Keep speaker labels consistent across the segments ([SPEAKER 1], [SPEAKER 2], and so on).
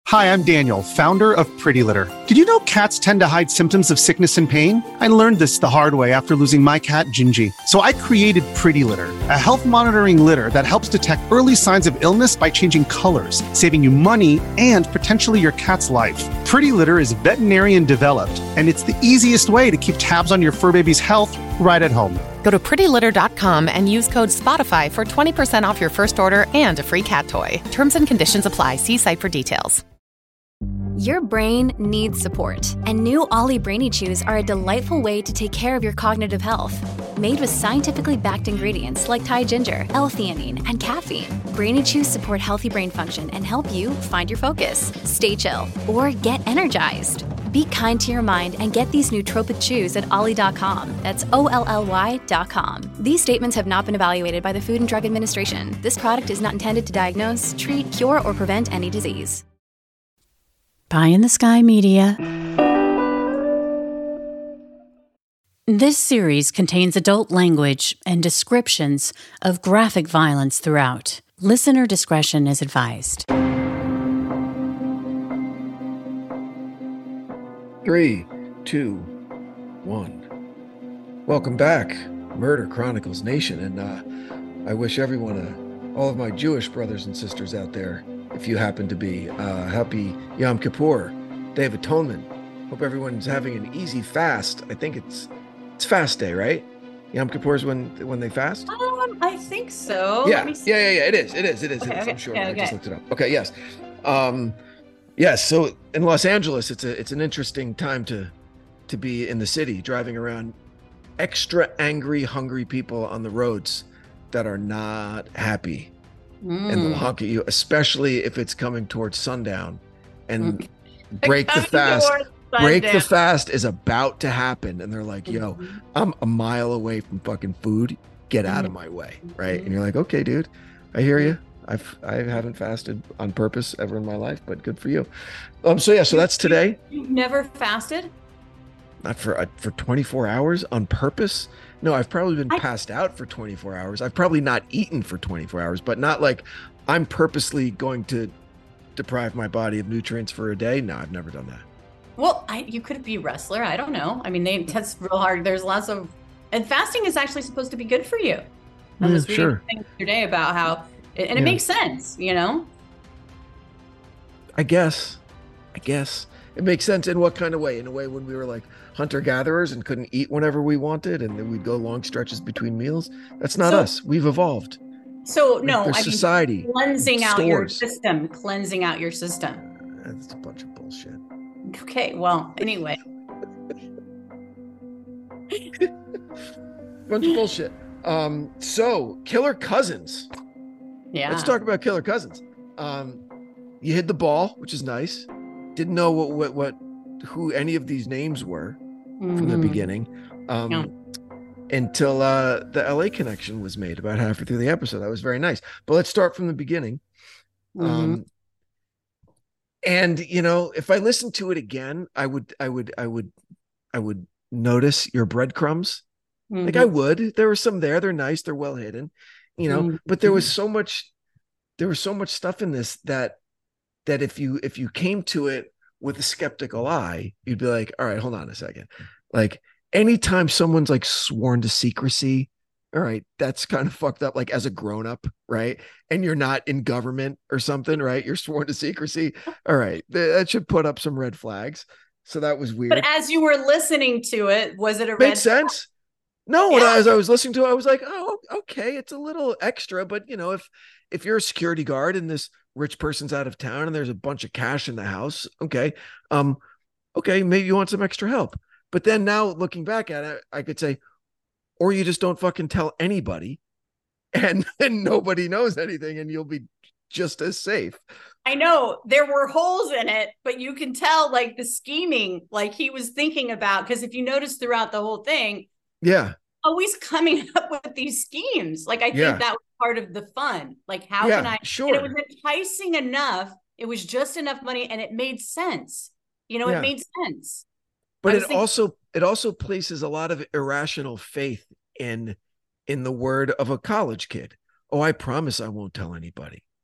[SPEAKER 1] Hi, I'm Daniel, founder of Pretty Litter. Did you know cats tend to hide symptoms of sickness and pain? I learned this the hard way after losing my cat, Gingy. So I created Pretty Litter, a health monitoring litter that helps detect early signs of illness by changing colors, saving you money and potentially your cat's life. Pretty Litter is veterinarian developed, and it's the easiest way to keep tabs on your fur baby's health right at home.
[SPEAKER 2] Go to prettylitter.com and use code SPOTIFY for 20% off your first order and a free cat toy. Terms and conditions apply. See site for details.
[SPEAKER 3] Your brain needs support, and new Ollie Brainy Chews are a delightful way to take care of your cognitive health. Made with scientifically backed ingredients like Thai ginger, L-theanine, and caffeine, Brainy Chews support healthy brain function and help you find your focus, stay chill, or get energized. Be kind to your mind and get these nootropic chews at ollie.com. That's OLLY.com. These statements have not been evaluated by the Food and Drug Administration. This product is not intended to diagnose, treat, cure, or prevent any disease.
[SPEAKER 4] Pie in the Sky Media. This series contains adult language and descriptions of graphic violence throughout. Listener discretion is advised.
[SPEAKER 5] 3, 2, 1. Welcome back, Murder Chronicles Nation, and I wish everyone, all of my Jewish brothers and sisters out there, if you happen to be, happy Yom Kippur, Day of Atonement. Hope everyone's having an easy fast. I think it's fast day, right? Yom Kippur is when they fast?
[SPEAKER 6] I think so.
[SPEAKER 5] Yeah. It is.
[SPEAKER 6] Okay,
[SPEAKER 5] I'm sure.
[SPEAKER 6] okay.
[SPEAKER 5] I just looked it up. Okay, yes. Yes, so in Los Angeles, it's an interesting time to be in the city, driving around extra angry, hungry people on the roads that are not happy. And they'll honk at you, especially if it's coming towards sundown, and break the fast. Break the fast is about to happen, and they're like, "Yo, I'm a mile away from fucking food. Get out of my way!" Right? And you're like, "Okay, dude, I hear you. I haven't fasted on purpose ever in my life, but good for you." So that's today.
[SPEAKER 6] You've never fasted?
[SPEAKER 5] Not for 24 hours on purpose. No, I've probably been passed out for 24 hours. I've probably not eaten for 24 hours, but not like I'm purposely going to deprive my body of nutrients for a day. No, I've never done that.
[SPEAKER 6] Well, you could be a wrestler. I don't know. I mean, they test real hard. There's lots of, and fasting is actually supposed to be good for you. I was reading things today about how, and it makes sense, you know?
[SPEAKER 5] I guess it makes sense. In what kind of way? In a way when we were like hunter-gatherers and couldn't eat whenever we wanted, and then we'd go long stretches between meals. That's not us. We've evolved.
[SPEAKER 6] So no, I mean,
[SPEAKER 5] society
[SPEAKER 6] cleansing out your system. That's
[SPEAKER 5] a bunch of bullshit.
[SPEAKER 6] Okay, well, anyway.
[SPEAKER 5] Bunch of bullshit. So Killer Cousins.
[SPEAKER 6] Yeah.
[SPEAKER 5] Let's talk about Killer Cousins. You hid the ball, which is nice. Didn't know who any of these names were from the beginning, until the LA connection was made about halfway through the episode. That was very nice. But let's start from the beginning. And you know, if I listened to it again, I would notice your breadcrumbs. Like I would. There were some there. They're nice. They're well hidden, you know. But there was so much stuff in this that if you came to it with a skeptical eye, you'd be like, all right, hold on a second. Like anytime someone's like sworn to secrecy, all right, that's kind of fucked up. Like as a grown up, right? And you're not in government or something, right? You're sworn to secrecy. All right, that should put up some red flags. So that was weird.
[SPEAKER 6] But as you were listening to it, was it a red
[SPEAKER 5] Made sense? No, as I was listening to it, I was like, oh, okay, it's a little extra, but you know, if you're a security guard and this rich person's out of town and there's a bunch of cash in the house, okay, maybe you want some extra help. But then now looking back at it, I could say, or you just don't fucking tell anybody, and nobody knows anything, and you'll be just as safe.
[SPEAKER 6] I know there were holes in it, but you can tell like the scheming, like he was thinking about, because if you notice throughout the whole thing, always coming up with these schemes. Like I think that was part of the fun. Like how can I?
[SPEAKER 5] Sure.
[SPEAKER 6] And it was enticing enough. It was just enough money, and it made sense. You know, it made sense.
[SPEAKER 5] But it also places a lot of irrational faith in the word of a college kid. Oh, I promise I won't tell anybody.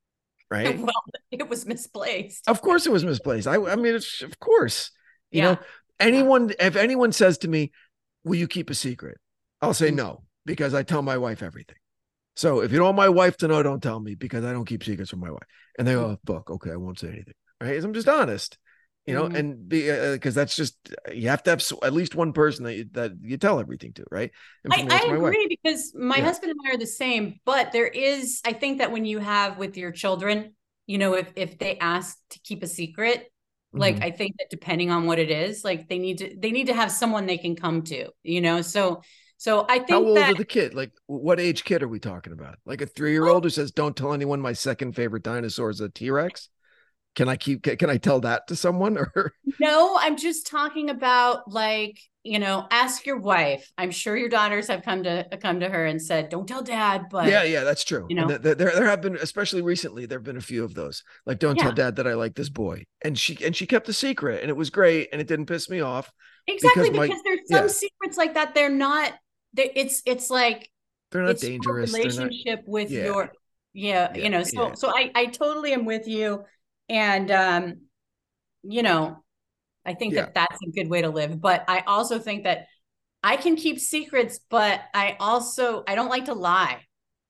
[SPEAKER 5] right?
[SPEAKER 6] Well, it was misplaced.
[SPEAKER 5] Of course it was misplaced. I mean, of course, you know, if anyone says to me, will you keep a secret? I'll say no, because I tell my wife everything. So if you don't want my wife to know, don't tell me, because I don't keep secrets from my wife. And they go, fuck, okay, I won't say anything. Right? I'm just honest, you know, and because that's just, you have to have at least one person that you tell everything to, right? And
[SPEAKER 6] I agree, because my husband and I are the same, but there is, I think that when you have with your children, you know, if they ask to keep a secret, like, I think that depending on what it is, like they need to have someone they can come to, you know? So I think
[SPEAKER 5] how old are the kid? Like, what age kid are we talking about? Like a 3-year-old who says, don't tell anyone my second favorite dinosaur is a T-Rex? Can I tell that to someone? Or
[SPEAKER 6] no, I'm just talking about, like, you know, ask your wife. I'm sure your daughters have come to her and said, don't tell dad, but
[SPEAKER 5] yeah, that's true.
[SPEAKER 6] You know,
[SPEAKER 5] and there have been, especially recently, there have been a few of those, like, don't tell dad that I like this boy. And she kept the secret, and it was great. And it didn't piss me off.
[SPEAKER 6] Exactly. Because there's some secrets like that. They're not, it's like,
[SPEAKER 5] they're not dangerous.
[SPEAKER 6] Relationship with your, you know, so I totally am with you. And, you know, I think that that's a good way to live. But I also think that I can keep secrets, but I don't like to lie.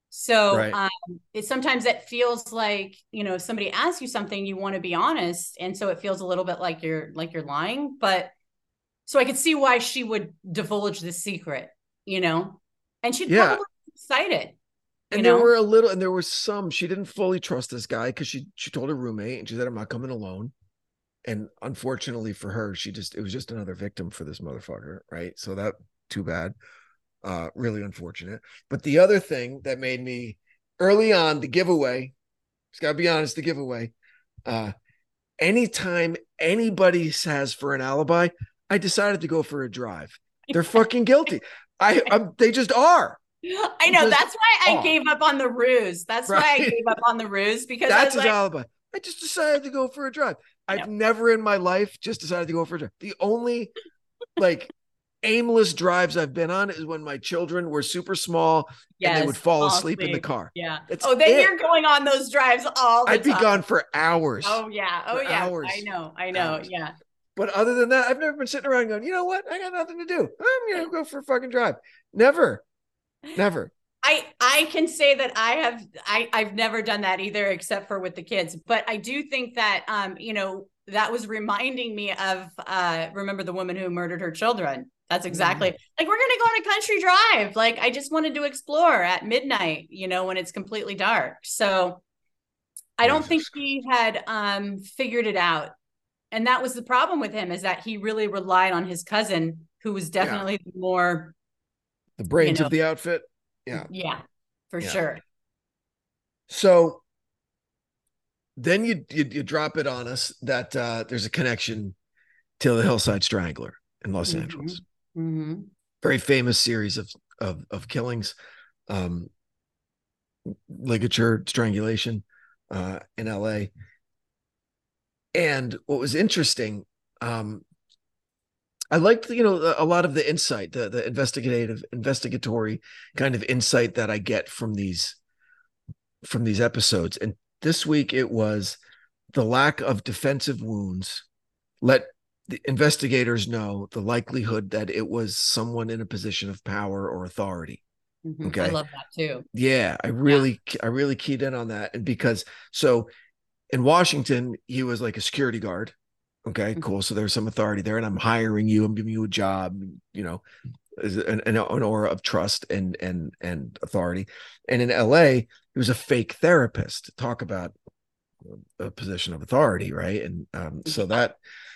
[SPEAKER 6] So sometimes it feels like, you know, if somebody asks you something, you want to be honest. And so it feels a little bit like you're lying. But so I could see why she would divulge the secret, you know, and she'd probably be excited.
[SPEAKER 5] And there were some, she didn't fully trust this guy, because she told her roommate, and she said, I'm not coming alone. And unfortunately for her, it was just another victim for this motherfucker. Right. So that, too bad. Really unfortunate. But the other thing that made me, early on, the giveaway, just gotta be honest, the giveaway, anytime anybody says for an alibi, I decided to go for a drive. They're fucking guilty. They just are.
[SPEAKER 6] I know. That's why I gave up on the ruse. That's why I gave up on the ruse, because
[SPEAKER 5] that's his alibi. I just decided to go for a drive. I've never in my life just decided to go for a drive. The only, like, aimless drives I've been on is when my children were super small and they would fall asleep in the car.
[SPEAKER 6] Yeah. You're going on those drives all the time.
[SPEAKER 5] I'd be gone for hours.
[SPEAKER 6] Oh yeah.
[SPEAKER 5] Hours.
[SPEAKER 6] I know.
[SPEAKER 5] Hours.
[SPEAKER 6] Yeah.
[SPEAKER 5] But other than that, I've never been sitting around going, you know what? I got nothing to do. I'm going to go for a fucking drive. Never.
[SPEAKER 6] I can say that I've never done that either, except for with the kids. But I do think that, you know, that was reminding me of, remember the woman who murdered her children. That's exactly like, we're going to go on a country drive. Like, I just wanted to explore at midnight, you know, when it's completely dark. So I don't think he had figured it out. And that was the problem with him, is that he really relied on his cousin, who was definitely the
[SPEAKER 5] brains of the outfit.
[SPEAKER 6] Yeah, for sure.
[SPEAKER 5] So then you drop it on us that there's a connection to the Hillside Strangler in Los Angeles. Very famous series of killings, ligature strangulation in LA. And what was interesting, I liked, you know, a lot of the insight, the investigatory kind of insight that I get from these episodes. And this week it was the lack of defensive wounds let the investigators know the likelihood that it was someone in a position of power or authority. Okay.
[SPEAKER 6] I love that too.
[SPEAKER 5] Yeah. I really keyed in on that. And because, so in Washington, he was like a security guard. Okay, cool. So there's some authority there, and I'm hiring you. I'm giving you a job, you know, an aura of trust and authority. And in LA, he was a fake therapist. Talk about a position of authority, right? And so that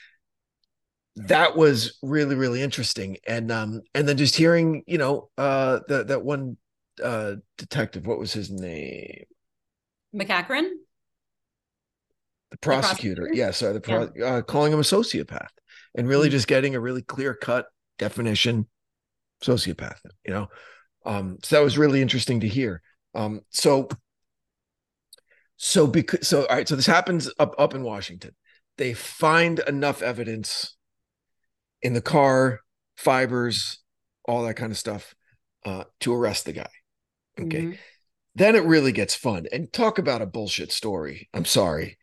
[SPEAKER 5] was really, really interesting. And then just hearing, you know, that one detective, what was his name?
[SPEAKER 6] McCachran?
[SPEAKER 5] The prosecutor. Calling him a sociopath, and really just getting a really clear-cut definition sociopath, you know. So that was really interesting to hear. So all right, so this happens up in Washington. They find enough evidence in the car, fibers, all that kind of stuff, to arrest the guy. Okay. Then it really gets fun. And talk about a bullshit story. I'm sorry.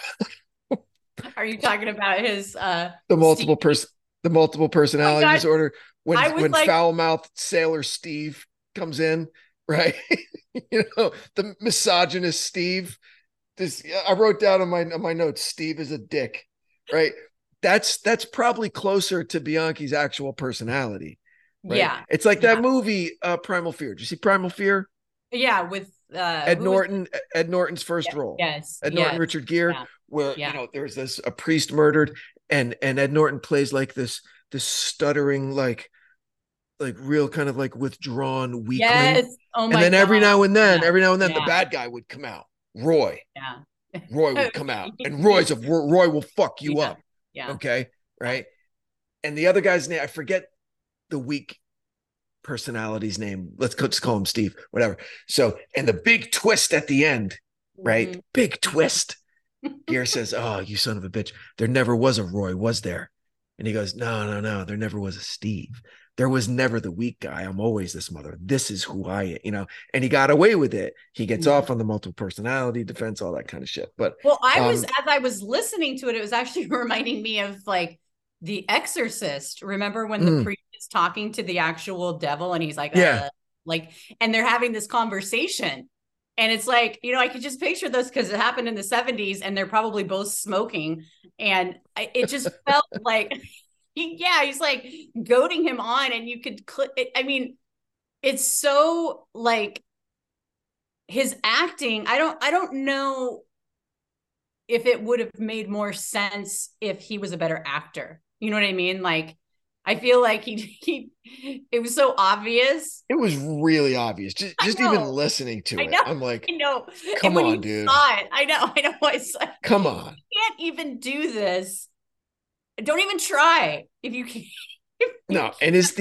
[SPEAKER 6] Are you talking about his
[SPEAKER 5] the multiple personality disorder when like, foul-mouthed sailor Steve comes in, right? The misogynist Steve. I wrote down on my notes, Steve is a dick, right? That's probably closer to Bianchi's actual personality. Right? Yeah. It's like that movie, Primal Fear. Did you see Primal Fear?
[SPEAKER 6] Yeah, with
[SPEAKER 5] Ed Norton's first role.
[SPEAKER 6] Yes.
[SPEAKER 5] Ed Norton, Richard Gere, where there's a priest murdered, and Ed Norton plays like this stuttering, like real kind of like withdrawn weakling. Yes.
[SPEAKER 6] Oh my
[SPEAKER 5] And then
[SPEAKER 6] God.
[SPEAKER 5] every now and then the bad guy would come out. Roy. Yeah. Roy would come out. And Roy will fuck you up.
[SPEAKER 6] Yeah.
[SPEAKER 5] Okay. Right. And the other guy's name, I forget the weak personality's name. Let's just call him Steve, whatever. So, and the big twist at the end, right? Mm-hmm. Big twist. Gere says, "Oh, you son of a bitch. There never was a Roy, was there?" And he goes, No. There never was a Steve. There was never the weak guy. I'm always this mother. This is who I am, and he got away with it. He gets off on the multiple personality defense, all that kind of shit. But
[SPEAKER 6] as I was listening to it, it was actually reminding me of like The Exorcist. Remember when the priest is talking to the actual devil and he's like, and they're having this conversation. And it's like, I could just picture this because it happened in the 70s and they're probably both smoking. And it just felt like, he's like goading him on, and you could it's so like his acting. I don't know if it would have made more sense if he was a better actor. You know what I mean? Like, I feel like it was so obvious.
[SPEAKER 5] It was really obvious. Just even listening to it. I'm like,
[SPEAKER 6] I know.
[SPEAKER 5] Come on, dude.
[SPEAKER 6] I know. It's like,
[SPEAKER 5] come on.
[SPEAKER 6] You can't even do this. Don't even try if you can't.
[SPEAKER 5] No, and is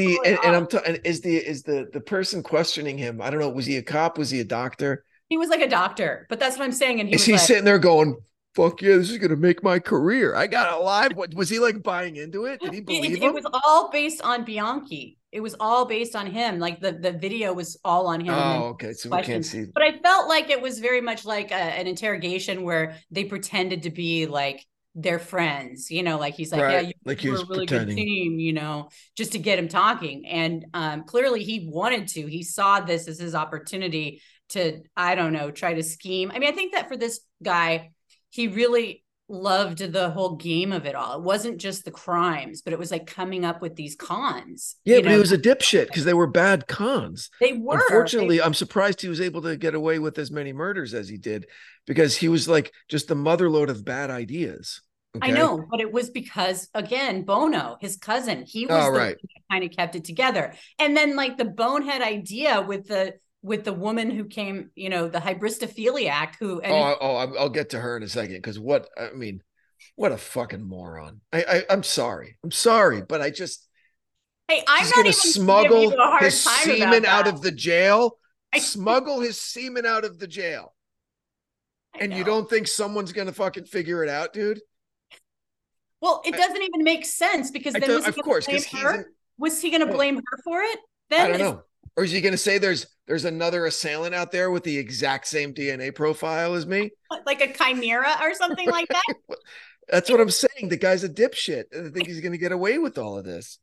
[SPEAKER 5] the person questioning him? I don't know. Was he a cop? Was he a doctor?
[SPEAKER 6] He was like a doctor, but that's what I'm saying. And
[SPEAKER 5] he sitting there going, "Fuck yeah, this is gonna make my career. I got alive." What was he like buying into it? Did he believe him?
[SPEAKER 6] It was all based on Bianchi. It was all based on him. Like the video was all on him.
[SPEAKER 5] Oh, okay. So we can't see.
[SPEAKER 6] But I felt like it was very much like an interrogation where they pretended to be like their friends, like he's like, right. You're a really good team, just to get him talking. And clearly he wanted to. He saw this as his opportunity to, I don't know, try to scheme. I mean, I think that for this guy, he really loved the whole game of it all. It wasn't just the crimes, but it was like coming up with these cons.
[SPEAKER 5] Yeah, but he was a dipshit because they were bad cons.
[SPEAKER 6] They were.
[SPEAKER 5] Unfortunately, I'm surprised he was able to get away with as many murders as he did, because he was like just the motherload of bad ideas. Okay?
[SPEAKER 6] I know, but it was because, again, Bono, his cousin, he was the one that kind of kept it together. And then like the bonehead idea with the woman who came, the hybristophiliac who.
[SPEAKER 5] I'll get to her in a second, because what a fucking moron. I'm sorry, but I just.
[SPEAKER 6] Hey, I'm not even smuggle
[SPEAKER 5] his semen out of the jail. Smuggle his semen out of the jail. And you don't think someone's gonna fucking figure it out, dude?
[SPEAKER 6] Well, it doesn't even make sense, because then was he going to blame her for it? Then
[SPEAKER 5] I don't know. Or is he going to say there's another assailant out there with the exact same DNA profile as me?
[SPEAKER 6] Like a chimera or something like that?
[SPEAKER 5] That's what I'm saying. The guy's a dipshit. I think he's going to get away with all of this.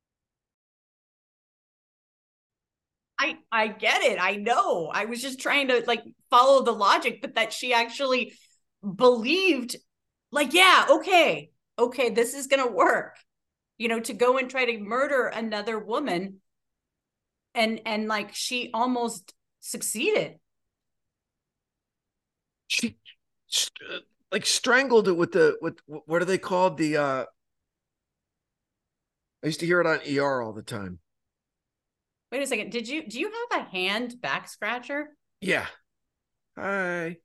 [SPEAKER 6] I get it. I know. I was just trying to like follow the logic, but that she actually believed like, okay, this is going to work, to go and try to murder another woman. And like, she almost succeeded.
[SPEAKER 5] She like strangled it with what are they called? I used to hear it on ER all the time.
[SPEAKER 6] Wait a second. Do you have a hand back scratcher?
[SPEAKER 5] Yeah. Hi.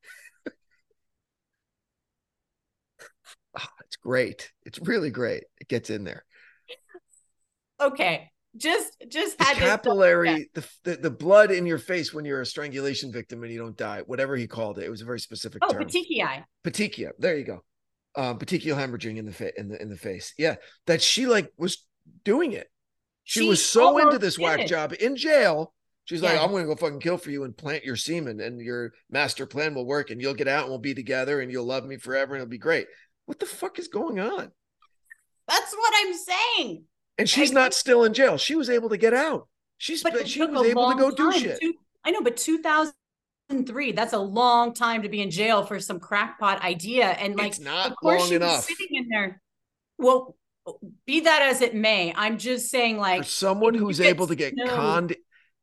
[SPEAKER 5] Oh, it's great. It's really great. It gets in there.
[SPEAKER 6] Okay. Just had
[SPEAKER 5] the capillary, the blood in your face when you're a strangulation victim and you don't die, whatever he called it. It was a very specific term.
[SPEAKER 6] Petechia.
[SPEAKER 5] Petechia. There you go. Petechial hemorrhaging in the face. Yeah. That she like was doing it. She was so into this whack job in jail. She's like, I'm going to go fucking kill for you and plant your semen, and your master plan will work, and you'll get out and we'll be together and you'll love me forever and it'll be great. What the fuck is going on?
[SPEAKER 6] That's what I'm saying.
[SPEAKER 5] And she's not still in jail. She was able to get out. She was able to go do shit.
[SPEAKER 6] I know, but 2003, that's a long time to be in jail for some crackpot idea. And like,
[SPEAKER 5] it's not
[SPEAKER 6] of course,
[SPEAKER 5] long enough.
[SPEAKER 6] Sitting in there. Well, be that as it may, I'm just saying, like,
[SPEAKER 5] for someone who's able to get conned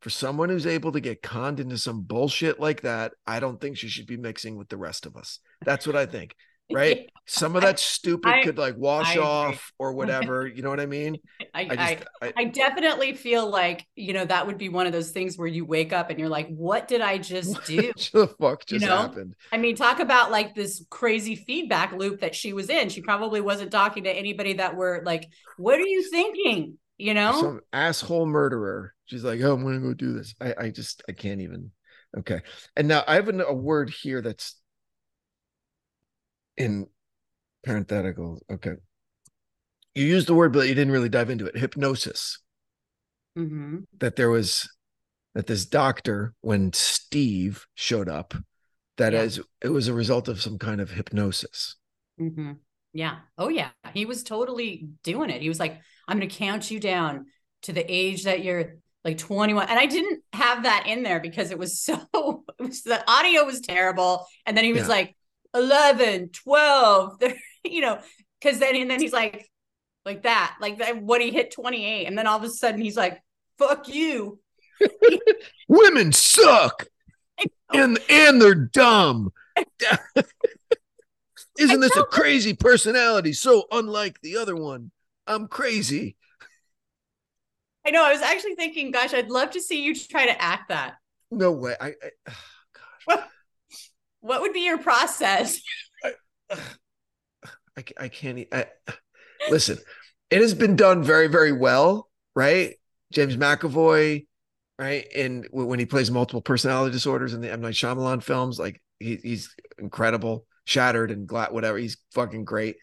[SPEAKER 5] into some bullshit like that, I don't think she should be mixing with the rest of us. That's what I think. Right? Some of that stupid could like wash off or whatever. You know what I mean?
[SPEAKER 6] I definitely feel like, that would be one of those things where you wake up and you're like, what did I just do?
[SPEAKER 5] What the fuck just happened?
[SPEAKER 6] I mean, talk about like this crazy feedback loop that she was in. She probably wasn't talking to anybody that were like, what are you thinking?
[SPEAKER 5] Some asshole murderer. She's like, oh, I'm going to go do this. I can't even. Okay. And now I have a word here that's in parenthetical. Okay. You used the word, but you didn't really dive into it. Hypnosis.
[SPEAKER 6] Mm-hmm.
[SPEAKER 5] That this doctor, when Steve showed up, it was a result of some kind of hypnosis.
[SPEAKER 6] Mm-hmm. Yeah. Oh yeah. He was totally doing it. He was like, I'm going to count you down to the age that you're like 21. And I didn't have that in there because the audio was terrible. And then he was like, 11, 12, because then he's like that when he hit 28, and then all of a sudden he's like, fuck you.
[SPEAKER 5] Women suck and they're dumb. Isn't this a crazy personality? So unlike the other one, I'm crazy.
[SPEAKER 6] I know. I was actually thinking, gosh, I'd love to see you try to act that.
[SPEAKER 5] No way.
[SPEAKER 6] Gosh. What would be your process?
[SPEAKER 5] I can't. Listen, it has been done very, very well, right? James McAvoy, right? And when he plays multiple personality disorders in the M. Night Shyamalan films, like he's incredible. Shattered and Glad, whatever. He's fucking great.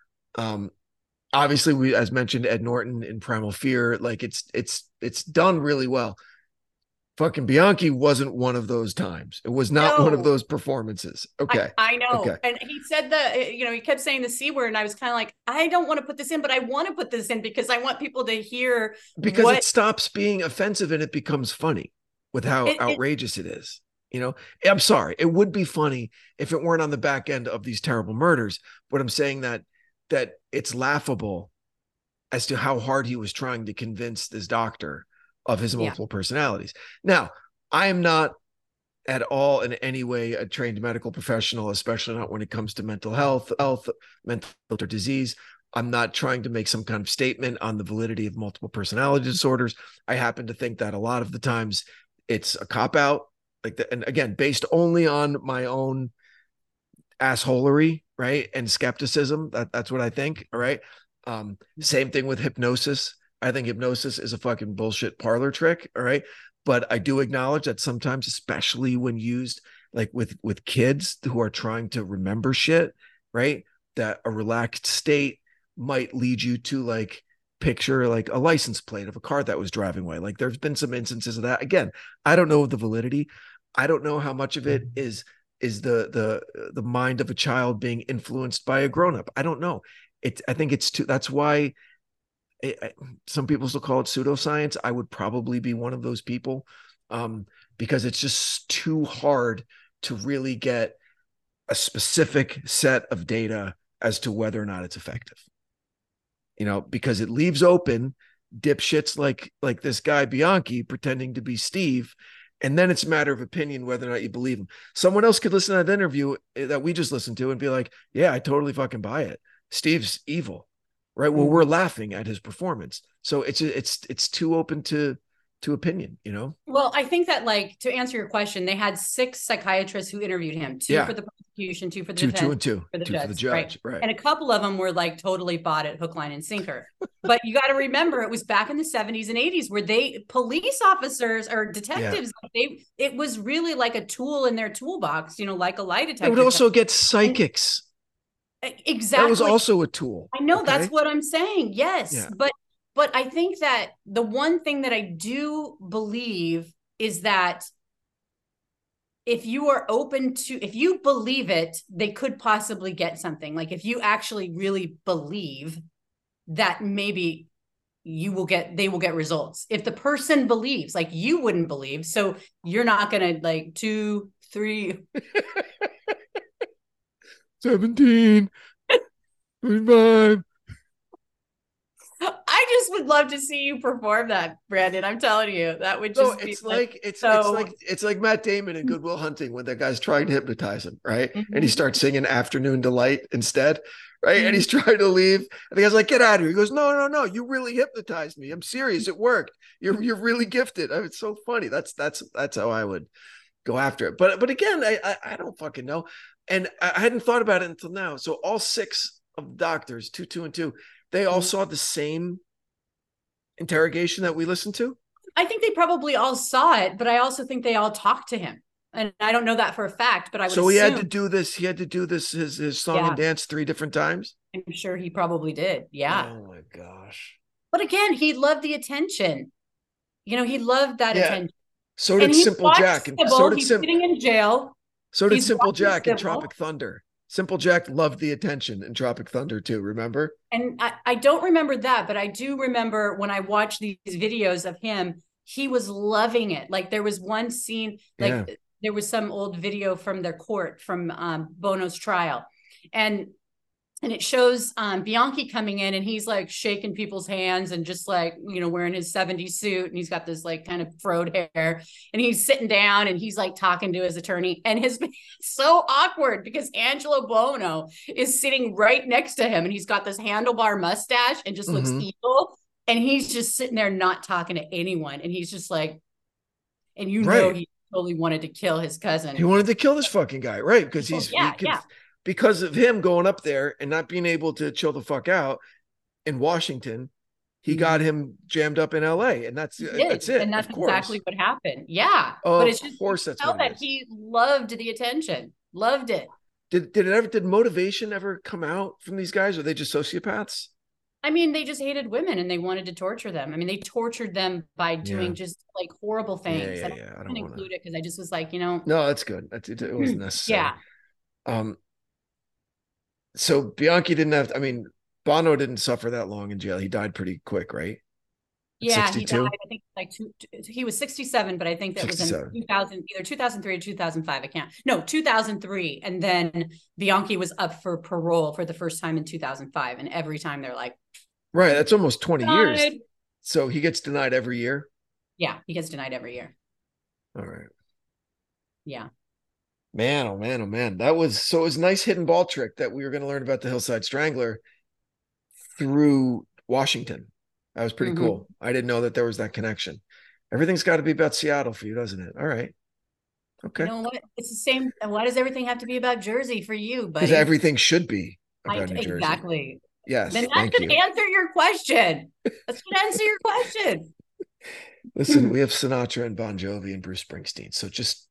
[SPEAKER 5] Obviously, we, as mentioned, Ed Norton in Primal Fear, like it's done really well. Fucking Bianchi wasn't one of those times. It was not one of those performances. Okay.
[SPEAKER 6] I know.
[SPEAKER 5] Okay.
[SPEAKER 6] And he said he kept saying the C word, and I was kind of like, I don't want to put this in, but I want to put this in because I want people to hear.
[SPEAKER 5] Because it stops being offensive and it becomes funny with how outrageous it is. I'm sorry. It would be funny if it weren't on the back end of these terrible murders, but I'm saying that it's laughable as to how hard he was trying to convince this doctor of his multiple personalities. Now, I am not at all in any way a trained medical professional, especially not when it comes to mental health, mental or disease. I'm not trying to make some kind of statement on the validity of multiple personality disorders. I happen to think that a lot of the times it's a cop-out, and again, based only on my own assholery, right? And skepticism. That's what I think. All right. Same thing with hypnosis. I think hypnosis is a fucking bullshit parlor trick. All right. But I do acknowledge that sometimes, especially when used like with kids who are trying to remember shit, right? That a relaxed state might lead you to like picture like a license plate of a car that was driving away. Like there's been some instances of that. Again, I don't know the validity. I don't know how much of it is the mind of a child being influenced by a grown-up. I don't know. I think it's too, that's why some people still call it pseudoscience. I would probably be one of those people because it's just too hard to really get a specific set of data as to whether or not it's effective. Because it leaves open dipshits like this guy Bianchi pretending to be Steve. And then it's a matter of opinion whether or not you believe him. Someone else could listen to that interview that we just listened to and be like, yeah, I totally fucking buy it. Steve's evil, right? Well, we're laughing at his performance. So it's too open to opinion,
[SPEAKER 6] Well, I think that to answer your question, they had 6 psychiatrists who interviewed him, 2 for the prosecution, 2 for the defense,
[SPEAKER 5] 2 for the judge. Right.
[SPEAKER 6] And a couple of them were totally bought it hook, line, and sinker. But you got to remember, it was back in the 70s and 80s where police officers or detectives, it was really like a tool in their toolbox, like a lie detector.
[SPEAKER 5] They would also get psychics.
[SPEAKER 6] Exactly.
[SPEAKER 5] That was also a tool.
[SPEAKER 6] I know. Okay? That's what I'm saying. Yes. Yeah. But I think that the one thing that I do believe is that if you are open to, if you believe it, they could possibly get something. Like if you actually really believe that, maybe they will get results. If the person believes, like you wouldn't believe, so you're not going to like 2, 3,
[SPEAKER 5] 17, 25.
[SPEAKER 6] I just would love to see you perform that, Brandon. I'm telling you, that would just be
[SPEAKER 5] it's like Matt Damon in Good Will Hunting when that guy's trying to hypnotize him, right? Mm-hmm. And he starts singing Afternoon Delight instead, right? Mm-hmm. And he's trying to leave. And the guy's like, get out of here. He goes, no, you really hypnotized me. I'm serious. It worked. You're really gifted. I mean, it's so funny. That's how I would go after it. But again, I don't fucking know. And I hadn't thought about it until now. So all 6 of the doctors, 2, and 2, they all saw the same interrogation that we listened to?
[SPEAKER 6] I think they probably all saw it, but I also think they all talked to him. And I don't know that for a fact, but I would assume.
[SPEAKER 5] He had to do this. He had to do this, his song and dance 3 different times?
[SPEAKER 6] I'm sure he probably did. Yeah.
[SPEAKER 5] Oh my gosh.
[SPEAKER 6] But again, he loved the attention. He loved that attention.
[SPEAKER 5] So did Simple Jack. And so did
[SPEAKER 6] he's sitting in jail.
[SPEAKER 5] So did Simple Jack in Tropic Thunder. Simple Jack loved the attention in Tropic Thunder too, remember?
[SPEAKER 6] And I don't remember that, but I do remember when I watched these videos of him, he was loving it. Like there was one scene, there was some old video from their court, from Bono's trial. And it shows Bianchi coming in, and he's like shaking people's hands and just like, wearing his 70s suit, and he's got this like kind of froed hair, and he's sitting down and he's like talking to his attorney, and it's so awkward because Angelo Bono is sitting right next to him, and he's got this handlebar mustache and just looks evil. And he's just sitting there not talking to anyone. And he's just like, and he totally wanted to kill his cousin.
[SPEAKER 5] He wanted to kill this fucking guy, right? Because because of him going up there and not being able to chill the fuck out in Washington, he got him jammed up in LA. And that's it.
[SPEAKER 6] And that's exactly what happened. Yeah. But it's just that he loved the attention. Loved it.
[SPEAKER 5] Did motivation ever come out from these guys? Or are they just sociopaths?
[SPEAKER 6] I mean, they just hated women and they wanted to torture them. I mean, they tortured them by doing just like horrible things. I don't include it because I just was like,
[SPEAKER 5] No, that's good. It wasn't necessary. Yeah. So Bianchi didn't have, Bono didn't suffer that long in jail. He died pretty quick, right?
[SPEAKER 6] Yeah, 62? He died, I think he was 67, but I think that 67. Was in 2000, either 2003 or 2005. 2003. And then Bianchi was up for parole for the first time in 2005. And every time they're like,
[SPEAKER 5] right, that's almost 20 years. So he gets denied every year?
[SPEAKER 6] Yeah, he gets denied every year.
[SPEAKER 5] All right.
[SPEAKER 6] Yeah.
[SPEAKER 5] Man, oh man, oh man. It was a nice hidden ball trick that we were going to learn about the Hillside Strangler through Washington. That was pretty cool. I didn't know that there was that connection. Everything's got to be about Seattle for you, doesn't it? All right. Okay.
[SPEAKER 6] You know what? It's the same. Why does everything have to be about Jersey for you?
[SPEAKER 5] Because everything should be about New Jersey.
[SPEAKER 6] Exactly.
[SPEAKER 5] Yes.
[SPEAKER 6] Then that should answer your question. That should answer your question.
[SPEAKER 5] Listen, we have Sinatra and Bon Jovi and Bruce Springsteen. So just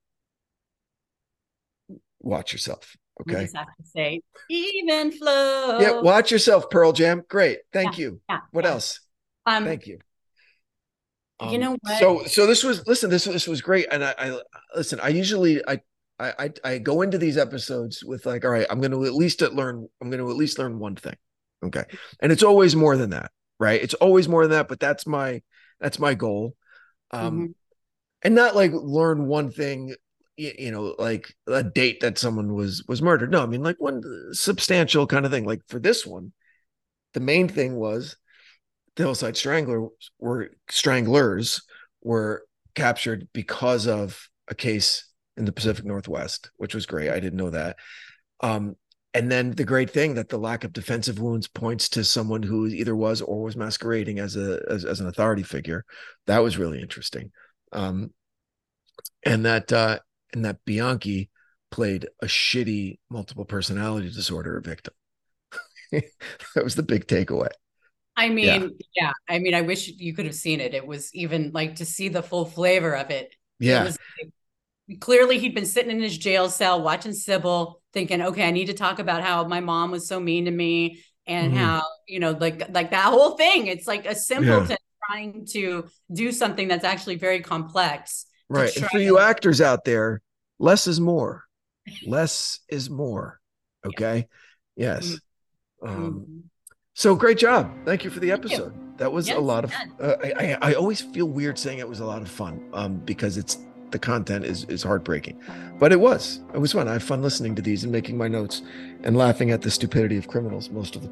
[SPEAKER 5] watch yourself. Okay.
[SPEAKER 6] You just have to say even flow.
[SPEAKER 5] Yeah. Watch yourself, Pearl Jam. Great. Thank you. Yeah, what else? Thank you.
[SPEAKER 6] You know what?
[SPEAKER 5] So this was great. And I listen, I usually go into these episodes with like, all right, I'm going to at least learn one thing. Okay. And it's always more than that, right? It's always more than that, but that's my goal. And not like learn one thing, like a date that someone was murdered. No, I mean like one substantial kind of thing. Like for this one, the main thing was the Hillside Stranglers were captured because of a case in the Pacific Northwest, which was great. I didn't know that. And then the great thing that the lack of defensive wounds points to someone who either was or was masquerading as an authority figure. That was really interesting. And that Bianchi played a shitty multiple personality disorder victim. That was the big takeaway.
[SPEAKER 6] I mean, yeah. I mean, I wish you could have seen it. It was even like to see the full flavor of it.
[SPEAKER 5] Yeah.
[SPEAKER 6] It was, clearly he'd been sitting in his jail cell watching Sybil thinking, okay, I need to talk about how my mom was so mean to me and how, like that whole thing. It's like a simpleton trying to do something that's actually very complex.
[SPEAKER 5] Right. And for you actors out there, less is more. Less is more. Okay. Yes. So great job. Thank you for the episode. That was a lot of I always feel weird saying it was a lot of fun because the content is heartbreaking, but it was fun. I have fun listening to these and making my notes and laughing at the stupidity of criminals most of the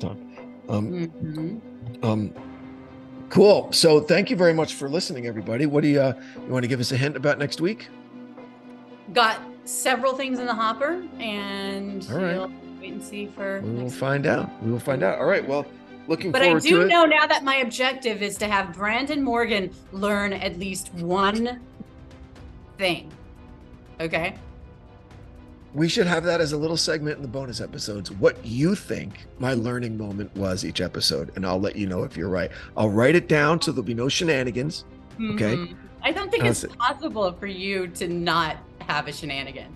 [SPEAKER 5] time. Cool. So thank you very much for listening, everybody. What do you want to give us a hint about next week?
[SPEAKER 6] Got several things in the hopper, and
[SPEAKER 5] all right.
[SPEAKER 6] We'll wait and see for.
[SPEAKER 5] We will find out. All right. Well, looking
[SPEAKER 6] but
[SPEAKER 5] forward to it.
[SPEAKER 6] But I do know now that my objective is to have Brandon Morgan learn at least one thing. Okay.
[SPEAKER 5] We should have that as a little segment in the bonus episodes. What you think my learning moment was each episode, and I'll let you know if you're right. I'll write it down so there'll be no shenanigans. Okay.
[SPEAKER 6] I don't think it's possible for you to not have a shenanigan.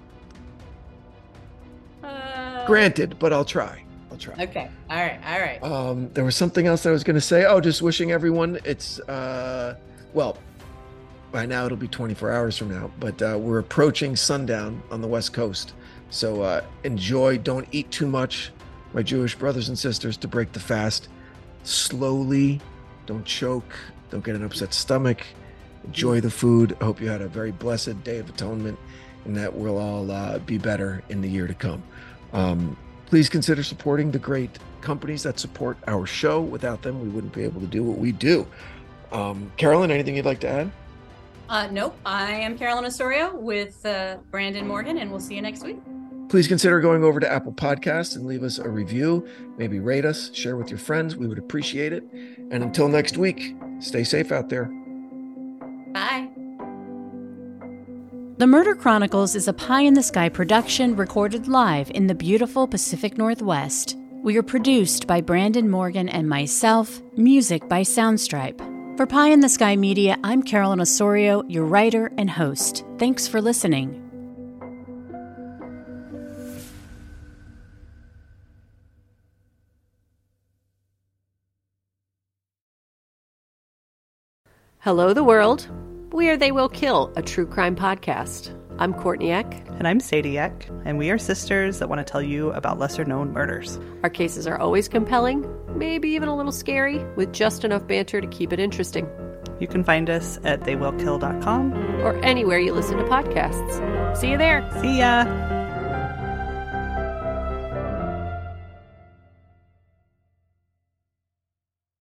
[SPEAKER 5] Granted, but I'll try.
[SPEAKER 6] Okay. All right.
[SPEAKER 5] There was something else I was going to say. Oh, just wishing everyone it's well, by now it'll be 24 hours from now, but we're approaching sundown on the West Coast. So enjoy, don't eat too much, my Jewish brothers and sisters, to break the fast. Slowly, don't choke, don't get an upset stomach. Enjoy the food. I hope you had a very blessed Day of Atonement and that we'll all be better in the year to come. Please consider supporting the great companies that support our show. Without them, we wouldn't be able to do what we do. Carolyn, anything you'd like to add?
[SPEAKER 6] Nope. I am Carolyn Osorio with Brandon Morgan, and we'll see you next week.
[SPEAKER 5] Please consider going over to Apple Podcasts and leave us a review. Maybe rate us, share with your friends. We would appreciate it. And until next week, stay safe out there.
[SPEAKER 6] Bye.
[SPEAKER 4] The Murder Chronicles is a pie-in-the-sky production recorded live in the beautiful Pacific Northwest. We are produced by Brandon Morgan and myself, music by Soundstripe. For Pie in the Sky Media, I'm Carolyn Osorio, your writer and host. Thanks for listening.
[SPEAKER 7] Hello, the world. We are They Will Kill, a true crime podcast. I'm Courtney Eck.
[SPEAKER 8] And I'm Sadie Eck, and we are sisters that want to tell you about lesser-known murders.
[SPEAKER 7] Our cases are always compelling, maybe even a little scary, with just enough banter to keep it interesting.
[SPEAKER 8] You can find us at theywillkill.com.
[SPEAKER 7] Or anywhere you listen to podcasts. See you there.
[SPEAKER 8] See ya.